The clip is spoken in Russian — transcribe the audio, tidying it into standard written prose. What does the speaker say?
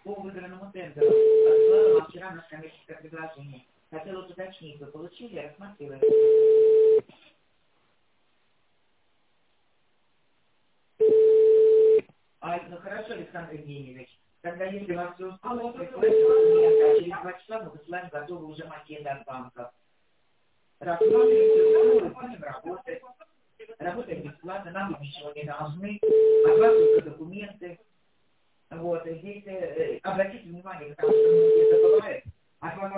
по выигранному тендеру отсылала вам вчера наше коммерческое предложение. Хотела уточнить, вы получили, рассматриваете? Ну хорошо, Александр Евгеньевич. Тогда, если вас все устроит, присылайте документы, а через 2 часа мы высылаем готовы уже макеты от банков. Рассматривайте, устроит, будем работать. Работаем бесплатно, нам вы ничего не должны. От вас только документы. Вот, и здесь обратите внимание, потому что многие забывают. От вас